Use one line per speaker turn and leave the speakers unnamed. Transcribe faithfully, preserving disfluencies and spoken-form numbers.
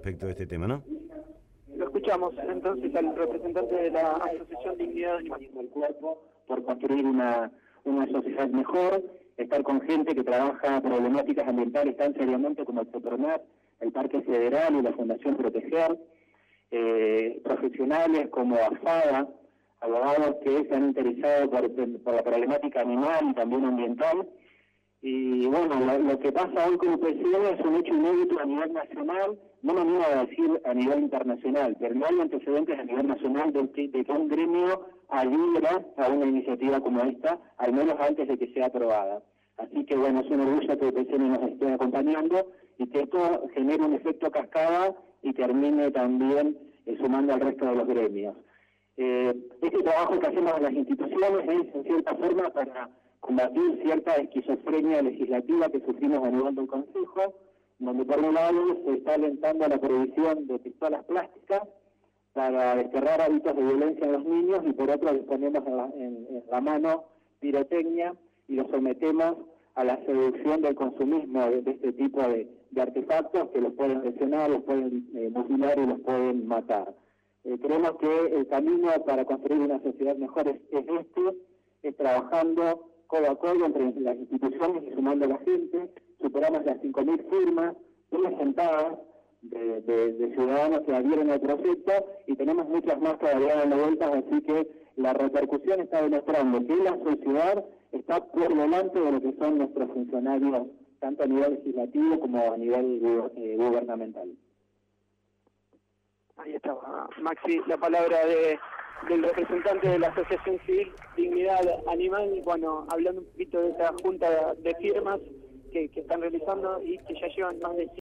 respecto de este tema, ¿no?
Lo escuchamos entonces al representante de la Asociación Dignidad Animal.
El cuerpo por construir una, una sociedad mejor, estar con gente que trabaja problemáticas ambientales tan seriamente como el Petronat, el Parque Federal y la Fundación Proteger, eh, profesionales como AFADA, abogados que se han interesado por, por la problemática animal y también ambiental. Y bueno, lo, lo que pasa hoy con U P C N es un hecho inédito a nivel nacional, no me animo a decir a nivel internacional, pero no hay antecedentes a nivel nacional de que, de que un gremio adhiera a una iniciativa como esta, al menos antes de que sea aprobada. Así que bueno, es un orgullo que U P C N nos esté acompañando y que esto genere un efecto cascada y termine también eh, sumando al resto de los gremios. Eh, este trabajo que hacemos en las instituciones es en cierta forma para combatir cierta esquizofrenia legislativa que sufrimos a nivel del Consejo, donde por un lado se está alentando la prohibición de pistolas plásticas para desterrar hábitos de violencia en los niños y por otro disponemos en la, en, en la mano pirotecnia y los sometemos a la seducción del consumismo de, de este tipo de, de artefactos que los pueden lesionar, los pueden eh, mutilar y los pueden matar. Eh, creemos que el camino para construir una sociedad mejor es, es este, es trabajando codo a codo entre las instituciones y sumando a la gente. Superamos las cinco mil firmas presentadas de, de, de ciudadanos que adhieren al proyecto y tenemos muchas más todavía dando vueltas, así que la repercusión está demostrando que la sociedad está por delante de lo que son nuestros funcionarios, tanto a nivel legislativo como a nivel eh, gubernamental.
Ahí estaba, Maxi, la palabra de, del representante de la Asociación Civil Dignidad Animal, bueno, hablando un poquito de esa junta de firmas que, que están realizando y que ya llevan más de